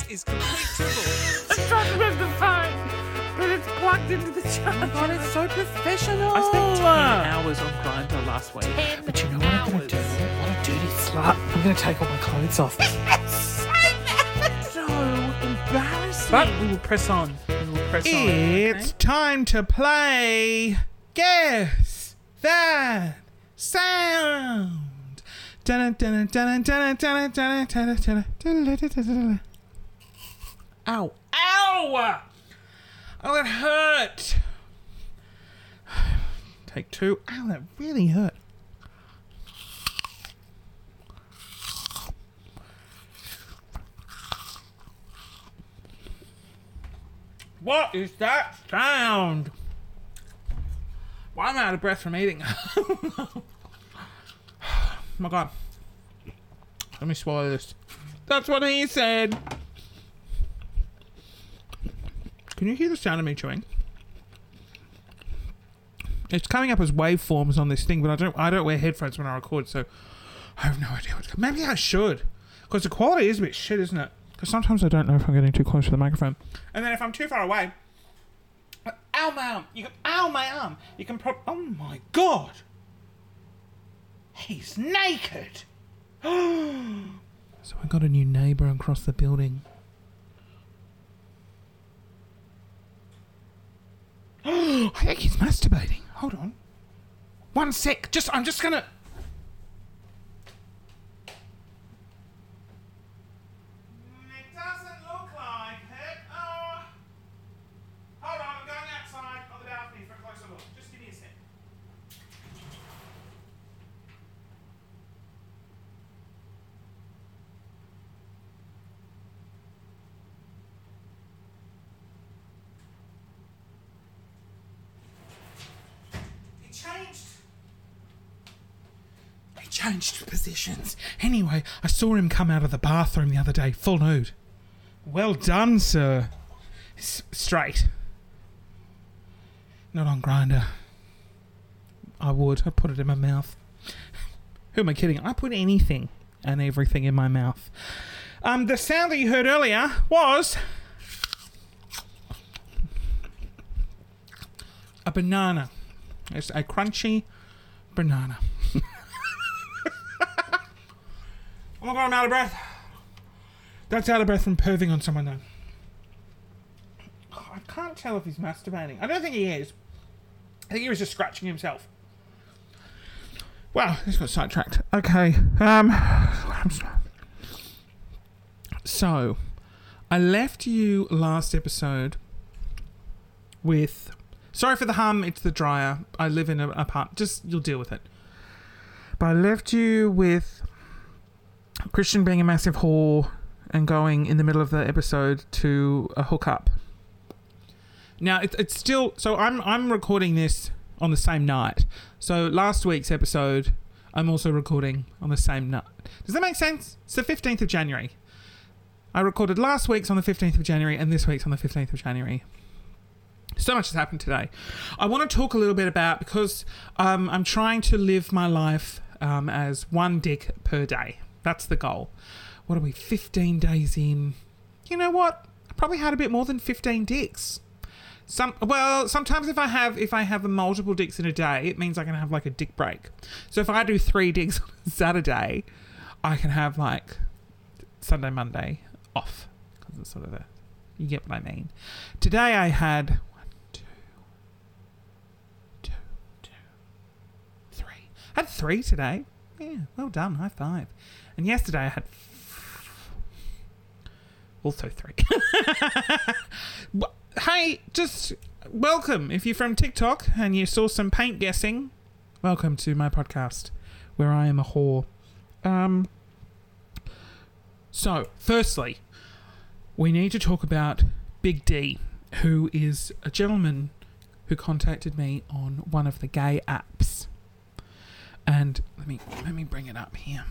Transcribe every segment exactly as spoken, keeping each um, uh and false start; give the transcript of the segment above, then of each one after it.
This is complete trouble. I'm trying to move the phone, but it's plugged into the charger. God, it's so professional. I spent ten hours on Grindr last week. ten But you know what I'm going to do? What a dirty slut. I'm going to take all my clothes off. So embarrassing. But we will press on. We will press on. It's time to play Guess That Sound. Ow. Ow! Oh, that hurt. Take two. Ow, that really hurt. What is that sound? Why am I out of breath from eating? Oh my God. Let me swallow this. That's what he said. Can you hear the sound of me chewing? It's coming up as waveforms on this thing, but I don't I don't wear headphones when I record, so I have no idea what's going on. Maybe I should. Because the quality is a bit shit, isn't it? Because sometimes I don't know if I'm getting too close to the microphone. And then if I'm too far away... Ow, my arm! You can, ow, my arm! You can pro... Oh, my God! He's naked! So I got a new neighbour across the building. I think he's masturbating. Hold on. One sec. Just, I'm just gonna... It doesn't look like it. Oh. Hold on, I'm going outside on the balcony for a closer look. Just give me a sec. He changed. He changed positions. Anyway, I saw him come out of the bathroom the other day, full nude. Well done, sir. S- straight. Not on Grindr. I would. I'd put it in my mouth. Who am I kidding? I put anything and everything in my mouth. Um, the sound that you heard earlier was a banana. It's a crunchy banana. Oh my God, I'm out of breath. That's out of breath from perving on someone, though. Oh, I can't tell if he's masturbating. I don't think he is. I think he was just scratching himself. Wow, this got sidetracked. Okay. Um. So, I left you last episode with... Sorry for the hum, it's the dryer. I live in an apartment. Just, you'll deal with it. But I left you with Christian being a massive whore and going in the middle of the episode to a hookup. Now, it, it's still... So, I'm I'm recording this on the same night. So, last week's episode, I'm also recording on the same night. Does that make sense? It's the fifteenth of January. I recorded last week's on the fifteenth of January and this week's on the fifteenth of January. So much has happened today. I want to talk a little bit about, because um, I'm trying to live my life um, as one dick per day. That's the goal. What are we, fifteen days in? You know what? I probably had a bit more than fifteen dicks. Some well, sometimes if I have if I have multiple dicks in a day, it means I can have like a dick break. So if I do three dicks on Saturday, I can have like Sunday, Monday off, because it's sort of a, you get what I mean. Today I had one, two, two, two, three. I had three today. Yeah, well done. High five. And yesterday I had f- also three. Hey, just welcome. If you're from TikTok and you saw some paint guessing, welcome to my podcast where I am a whore. Um. So, firstly, we need to talk about Big D, who is a gentleman who contacted me on one of the gay apps. And let me let me bring it up here.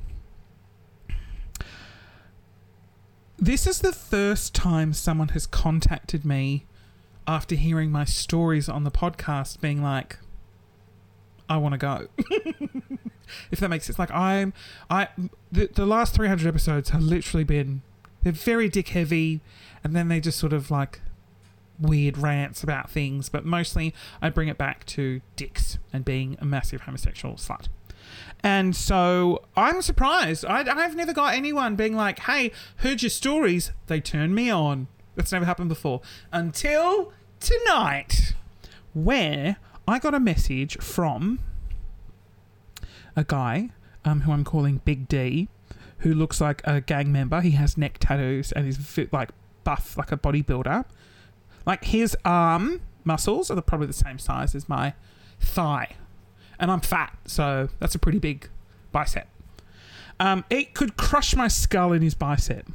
This is the first time someone has contacted me after hearing my stories on the podcast being like, I want to go. If that makes sense. Like, I'm, I, the, the last three hundred episodes have literally been they're very dick heavy, and then they just sort of like weird rants about things, but mostly I bring it back to dicks and being a massive homosexual slut. And so I'm surprised. I, I've never got anyone being like, hey, heard your stories. They turned me on. That's never happened before. Until tonight, where I got a message from a guy um, who I'm calling Big D, who looks like a gang member. He has neck tattoos and is fit, like buff, like a bodybuilder. Like his arm muscles are probably the same size as my thigh. And I'm fat, so that's a pretty big bicep. Um, it could crush my skull in his bicep.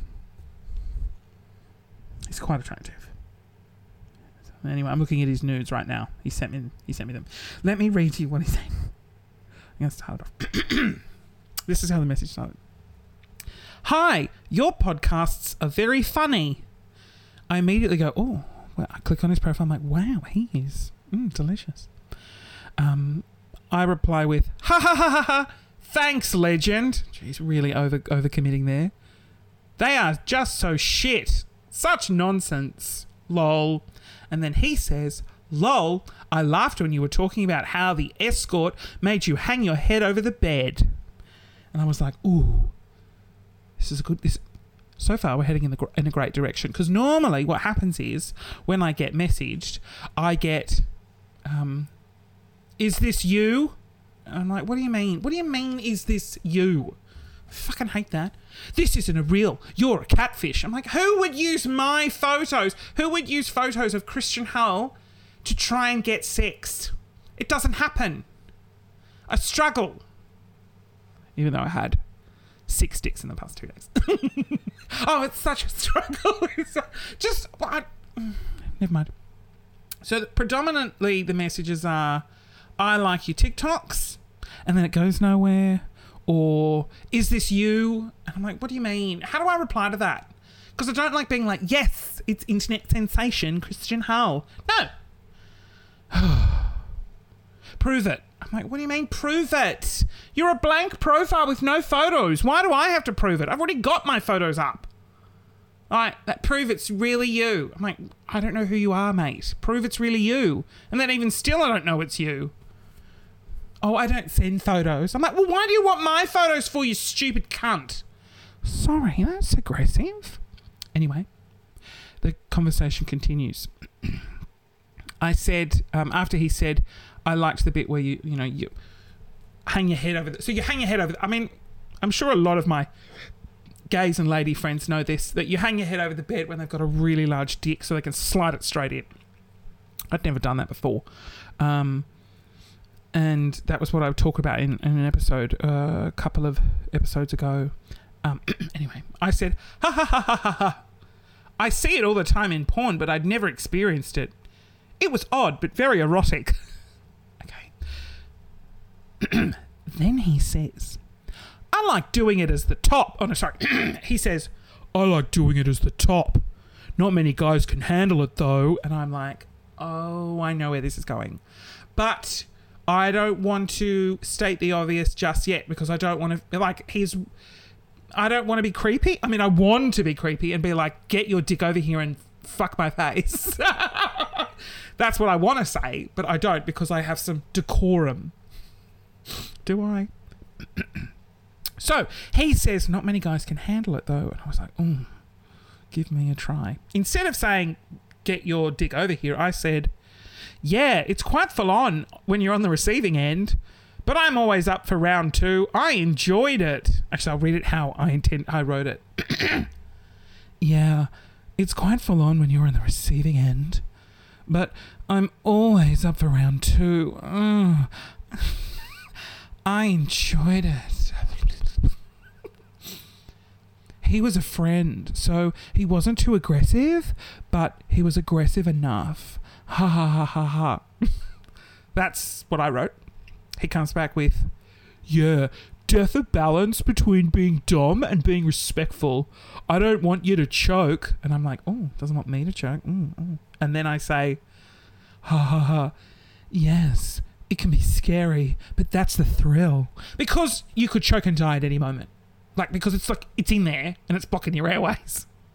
He's quite attractive. Anyway, I'm looking at his nudes right now. He sent me. He sent me them. Let me read to you what he said. I'm gonna start it off. This is how the message started. Hi, your podcasts are very funny. I immediately go, oh. Well, I click on his profile. I'm like, wow, he is mm, delicious. Um. I reply with, ha ha ha ha ha, thanks, legend. Jeez, really over overcommitting there. They are just so shit. Such nonsense. Lol. And then he says, lol, I laughed when you were talking about how the escort made you hang your head over the bed. And I was like, ooh, this is a good... This. So far, we're heading in, the, in a great direction. Because normally what happens is, when I get messaged, I get... um. Is this you? And I'm like, what do you mean? What do you mean, is this you? I fucking hate that. This isn't a real. You're a catfish. I'm like, who would use my photos? Who would use photos of Christian Hull to try and get sex? It doesn't happen. I struggle. Even though I had six dicks in the past two days. Oh, it's such a struggle. It's just, what? Never mind. So predominantly the messages are, I like your TikToks, and then it goes nowhere. Or, is this you? And I'm like, what do you mean? How do I reply to that? Because I don't like being like, yes, it's internet sensation Christian Hull. No. Prove it. I'm like, what do you mean, prove it? You're a blank profile with no photos. Why do I have to prove it? I've already got my photos up. All right, that prove it's really you. I'm like, I don't know who you are, mate. Prove it's really you. And then even still, I don't know it's you. Oh, I don't send photos. I'm like, well, why do you want my photos for, you stupid cunt? Sorry, that's aggressive. Anyway, the conversation continues. I said, um, after he said, I liked the bit where you, you know, you hang your head over the... So you hang your head over... The, I mean, I'm sure a lot of my gays and lady friends know this, that you hang your head over the bed when they've got a really large dick so they can slide it straight in. I'd never done that before. Um... And that was what I would talk about in, in an episode uh, a couple of episodes ago. Um, anyway, I said, ha ha ha ha ha ha. I see it all the time in porn, but I'd never experienced it. It was odd, but very erotic. Okay. Then he says, I like doing it as the top. Oh, no, sorry. He says, I like doing it as the top. Not many guys can handle it, though. And I'm like, oh, I know where this is going. But... I don't want to state the obvious just yet because I don't want to, like, he's, I don't want to be creepy. I mean, I want to be creepy and be like, get your dick over here and fuck my face. That's what I want to say, but I don't because I have some decorum. Do I? So he says, not many guys can handle it though. And I was like, oh, give me a try. Instead of saying, get your dick over here, I said, yeah, it's quite full on when you're on the receiving end, but I'm always up for round two. I enjoyed it. Actually, I'll read it how I intend. I wrote it. Yeah, it's quite full on when you're on the receiving end, but I'm always up for round two. Uh, I enjoyed it. He was a friend, so he wasn't too aggressive, but he was aggressive enough. Ha ha ha ha ha. That's what I wrote. He comes back with, yeah, death of balance between being dom and being respectful. I don't want you to choke. And I'm like, oh, doesn't want me to choke. Mm, mm. And then I say, ha ha ha. Yes, it can be scary, but that's the thrill. Because you could choke and die at any moment. Like, because it's like, it's in there and it's blocking your airways.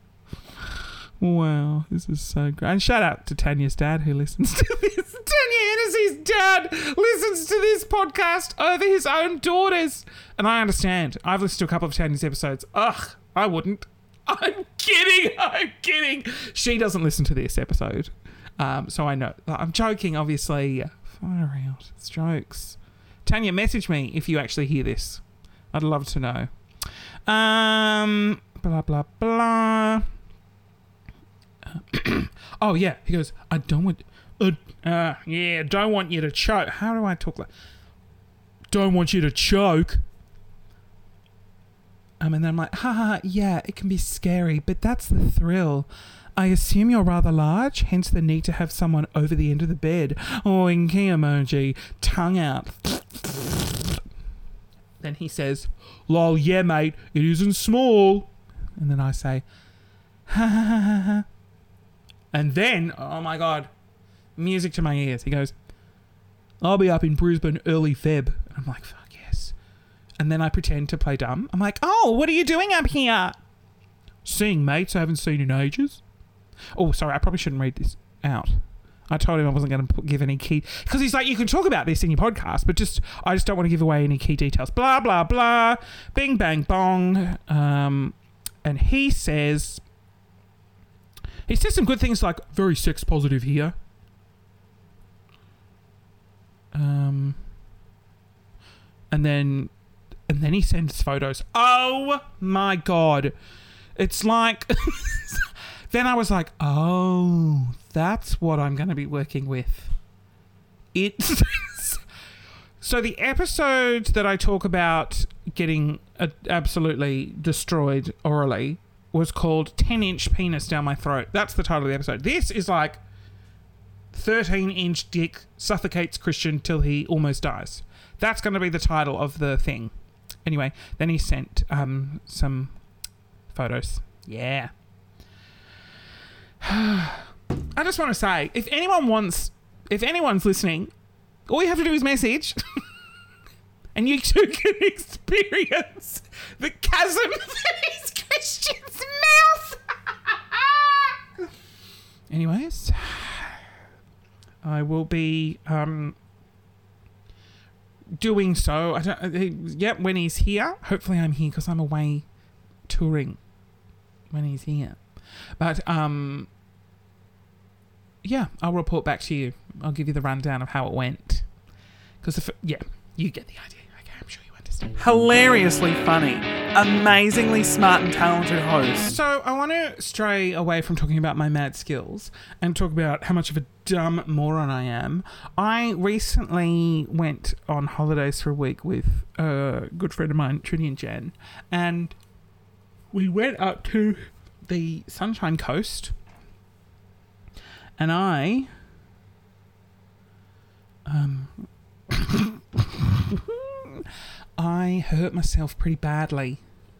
Wow, this is so great. And shout out to Tanya's dad who listens to this. Tanya Hennessy's dad listens to this podcast over his own daughters. And I understand. I've listened to a couple of Tanya's episodes. Ugh, I wouldn't. I'm kidding. I'm kidding. She doesn't listen to this episode. Um, so I know. I'm joking, obviously. Fire out. It's jokes. Tanya, message me if you actually hear this. I'd love to know. Um, blah, blah, blah. Oh, yeah. He goes, I don't want... Uh, uh, yeah, don't want you to choke. How do I talk like... Don't want you to choke. Um, and then I'm like, ha ha, yeah, it can be scary, but that's the thrill. I assume you're rather large, hence the need to have someone over the end of the bed. Oh, inky emoji, tongue out. Then he says, lol, yeah, mate, it isn't small. And then I say, ha ha ha ha ha. And then, oh my God, music to my ears. He goes, I'll be up in Brisbane early Feb. And I'm like, fuck yes. And then I pretend to play dumb. I'm like, oh, what are you doing up here? Seeing mates I haven't seen in ages. Oh, sorry, I probably shouldn't read this out. I told him I wasn't going to give any key... Because he's like, you can talk about this in your podcast, but just I just don't want to give away any key details. Blah, blah, blah. Bing, bang, bong. Um, and he says... He says some good things like, very sex positive here. Um, and then, and then he sends photos. Oh my God. It's like, then I was like, oh, that's what I'm going to be working with. It's, so the episode that I talk about getting uh, absolutely destroyed orally was called ten inch penis down my throat. That's the title of the episode. This is like thirteen inch dick suffocates Christian till he almost dies. That's going to be the title of the thing. Anyway, then he sent um, some photos. Yeah. I just want to say, if anyone wants, if anyone's listening, all you have to do is message and you too can experience the chasm that is Christian's mouth. Anyways, I will be um, doing so. I don't. Uh, yep, when he's here. Hopefully, I'm here because I'm away touring when he's here. But um, yeah, I'll report back to you. I'll give you the rundown of how it went. Because yeah, you get the idea. Okay, I'm sure you understand. Hilariously funny. Amazingly smart and talented host. So I want to stray away from talking about my mad skills and talk about how much of a dumb moron I am. I recently went on holidays for a week with a good friend of mine, Trinity and Jen, and we went up to the Sunshine Coast, and I um I hurt myself pretty badly.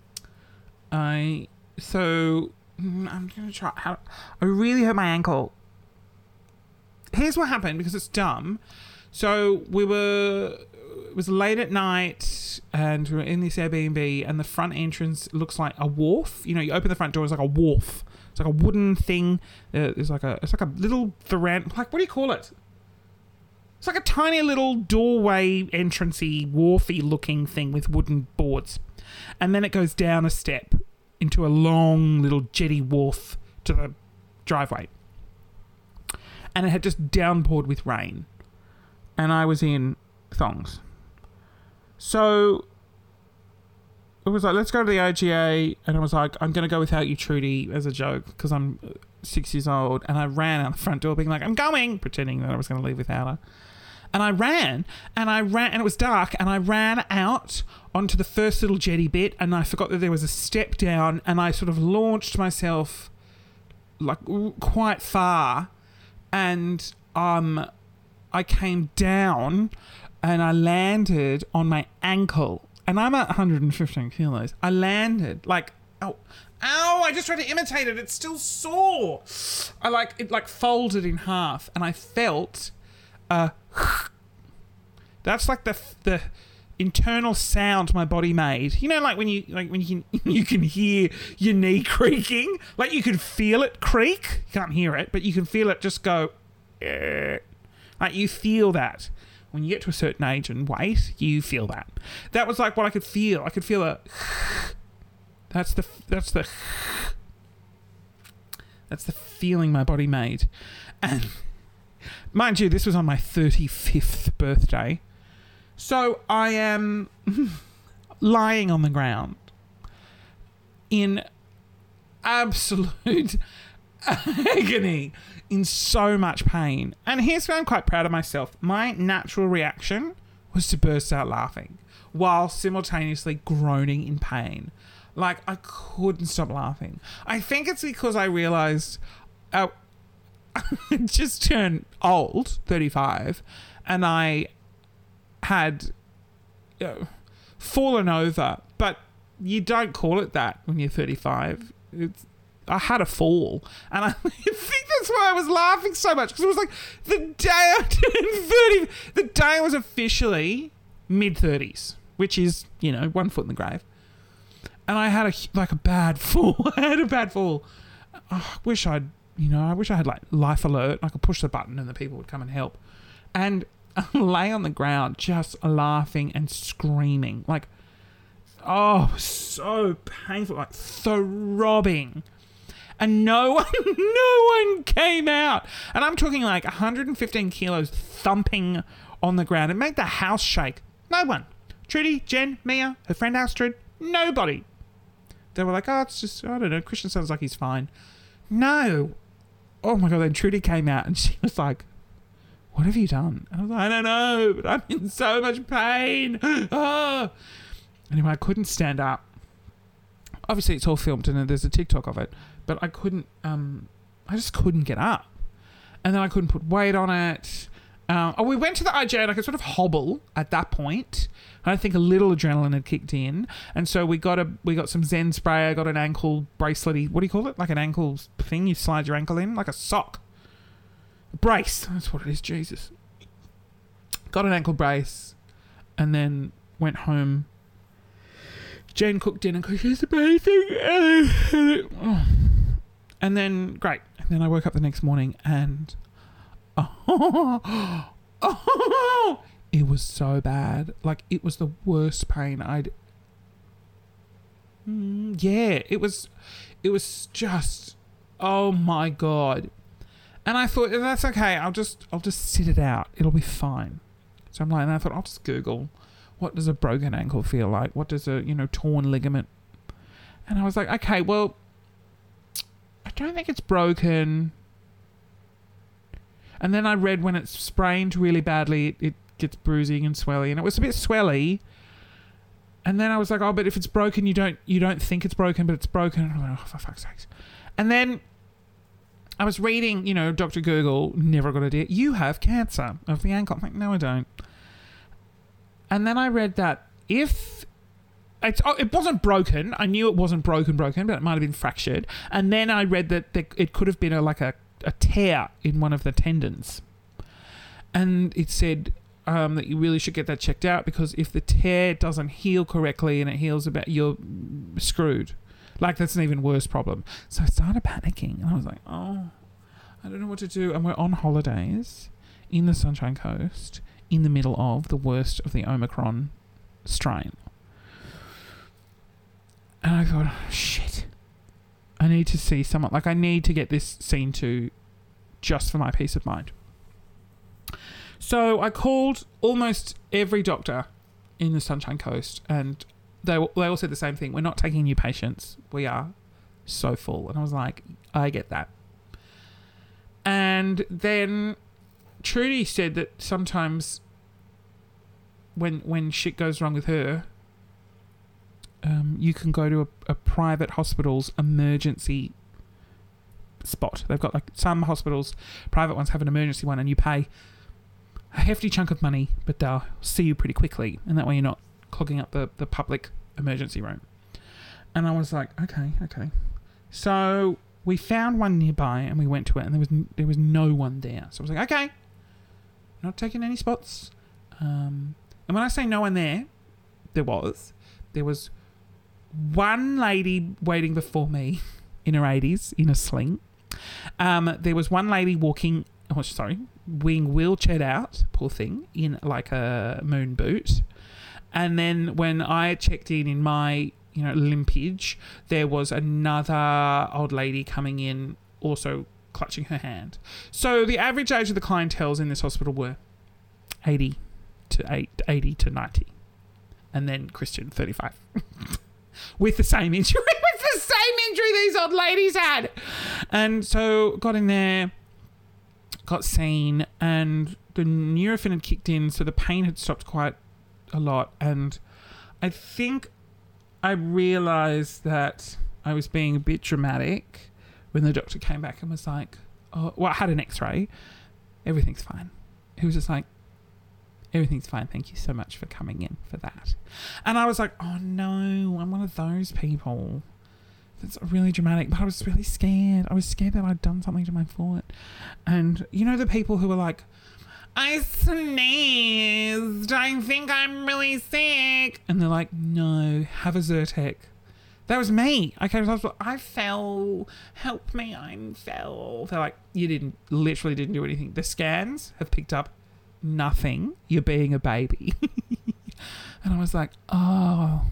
I so I'm gonna try. How, I really hurt my ankle. Here's what happened because it's dumb. So we were. It was late at night, and we were in this Airbnb, and the front entrance looks like a wharf. You know, you open the front door, it's like a wharf. It's like a wooden thing. Uh, it's like a. It's like a little veranda. Like what do you call it? It's like a tiny little doorway, entrancey, wharfy looking thing with wooden boards. And then it goes down a step into a long little jetty wharf to the driveway. And it had just downpoured with rain. And I was in thongs. So it was like, let's go to the O G A. And I was like, I'm going to go without you, Trudy, as a joke, because I'm six years old. And I ran out the front door being like, I'm going, pretending that I was going to leave without her. And I ran, and I ran, and it was dark, and I ran out onto the first little jetty bit, and I forgot that there was a step down, and I sort of launched myself like quite far, and um, I came down, and I landed on my ankle, and I'm at one hundred fifteen kilos. I landed like, oh, ow! I just tried to imitate it. It's still sore. I like it, like folded in half, and I felt. Uh, that's like the the internal sound my body made. You know, like when you like when you can you can hear your knee creaking, like you can feel it creak. You can't hear it, but you can feel it just go. Eh. Like you feel that when you get to a certain age and weight, you feel that. That was like what I could feel. I could feel a. That's the that's the. That's the feeling my body made, and mind you, this was on my thirty-fifth birthday. So I am lying on the ground in absolute agony, in so much pain. And here's where I'm quite proud of myself. My natural reaction was to burst out laughing while simultaneously groaning in pain. Like, I couldn't stop laughing. I think it's because I realised I just turned old, thirty-five, and I had you know, fallen over, but you don't call it that when you're thirty-five. It's, I had a fall, and I think that's why I was laughing so much, because it was like the day I turned thirty, the day I was officially mid-thirties, which is, you know, one foot in the grave. And I had a like a bad fall. I had a bad fall. Oh, I wish I'd, you know, I wish I had like life alert. I could push the button and the people would come and help. And I lay on the ground just laughing and screaming. Like, oh, so painful, like throbbing. And no one, no one came out. And I'm talking like one hundred fifteen kilos thumping on the ground. It made the house shake. No one. Trudy, Jen, Mia, her friend Astrid, nobody. They were like, oh, it's just, I don't know, Christian sounds like he's fine. No. Oh my God, then Trudy came out and she was like, what have you done? And I was like, I don't know, but I'm in so much pain. Oh. Anyway, I couldn't stand up. Obviously, it's all filmed and there's a TikTok of it, but I couldn't, um, I just couldn't get up. And then I couldn't put weight on it. Um, oh, we went to the I J and I could sort of hobble at that point. I think a little adrenaline had kicked in, and so we got a we got some Zen spray. I got an ankle bracelety. What do you call it? Like an ankle thing you slide your ankle in, like a sock. A brace. That's what it is. Jesus. Got an ankle brace, and then went home. Jane cooked dinner because she's amazing. And then great. And then I woke up the next morning and. Oh, oh, it was so bad. Like, it was the worst pain I'd... Mm, yeah, it was... It was just... Oh, my God. And I thought, that's okay. I'll just I'll just sit it out. It'll be fine. So I'm like, and I thought, I'll just Google, what does a broken ankle feel like? What does a, you know, torn ligament... And I was like, okay, well, I don't think it's broken... And then I read when it's sprained really badly, it, it gets bruising and swelly, and it was a bit swelly. And then I was like, oh, but if it's broken, you don't you don't think it's broken, but it's broken. And I went, oh, for fuck's sakes. And then I was reading, you know, Doctor Google, never got a idea. You have cancer of the ankle. I'm like, no, I don't. And then I read that if... It's, oh, it wasn't broken. I knew it wasn't broken, broken, but it might have been fractured. And then I read that there, it could have been a, like a... a tear in one of the tendons, and it said um, that you really should get that checked out, because if the tear doesn't heal correctly and it heals about, you're screwed. Like, that's an even worse problem. So I started panicking, and I was like, oh, I don't know what to do. And we're on holidays in the Sunshine Coast in the middle of the worst of the Omicron strain, and I thought, oh, shit, I need to see someone. Like, I need to get this seen to just for my peace of mind. So I called almost every doctor in the Sunshine Coast, and they they all said the same thing. We're not taking new patients. We are so full. And I was like, I get that. And then Trudy said that sometimes when when shit goes wrong with her, Um, you can go to a, a private hospital's emergency spot. They've got, like, some hospitals, private ones have an emergency one, and you pay a hefty chunk of money, but they'll see you pretty quickly, and that way you're not clogging up the, the public emergency room. And I was like, okay, okay. So we found one nearby, and we went to it, and there was there was no one there. So I was like, okay, not taking any spots. Um, and when I say no one there, there was. There was one lady waiting before me in her eighties in a sling. Um, there was one lady walking, oh, sorry, being wheelchaired out, poor thing, in like a moon boot. And then when I checked in in my, you know, limpage, there was another old lady coming in, also clutching her hand. So the average age of the clientels in this hospital were eighty to eight, eighty to ninety. And then Christian, thirty-five. With the same injury, with the same injury these old ladies had. And so got in there, got seen, and the Nurofen had kicked in, so the pain had stopped quite a lot. And I think I realised that I was being a bit dramatic when the doctor came back and was like, oh, well, I had an x-ray. Everything's fine. He was just like, everything's fine. Thank you so much for coming in for that. And I was like, oh no, I'm one of those people. That's really dramatic. But I was really scared. I was scared that I'd done something to my foot. And you know the people who were like, I sneezed. I think I'm really sick. And they're like, no, have a Zyrtec. That was me. I came to the hospital. I fell. Help me. I fell. They're like, you didn't, literally didn't do anything. The scans have picked up nothing. You're being a baby. And I was like, oh,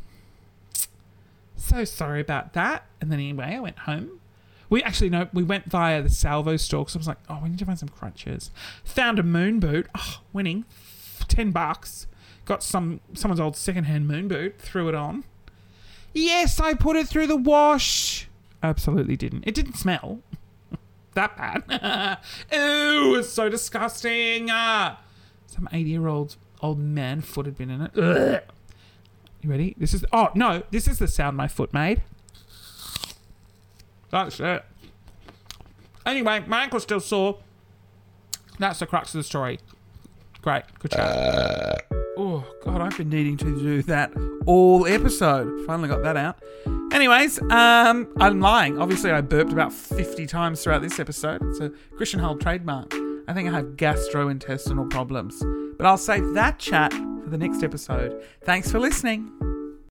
so sorry about that. And then anyway, I went home. We actually, no, we went via the Salvo store because I was like, oh, we need to find some crutches. Found a moon boot. Oh, winning. ten bucks. Got some someone's old secondhand moon boot. Threw it on. Yes, I put it through the wash. Absolutely didn't. It didn't smell that bad. Ew, it's so disgusting. Uh, some eighty-year-old old man foot had been in it. Ugh. You ready? This is... Oh, no. This is the sound my foot made. That's it. Anyway, my ankle's still sore. That's the crux of the story. Great. Good chat. Uh. Oh, God, I've been needing to do that all episode. Finally got that out. Anyways, um, I'm lying. Obviously, I burped about fifty times throughout this episode. It's a Christian Hull trademark. I think I have gastrointestinal problems. But I'll save that chat for the next episode. Thanks for listening.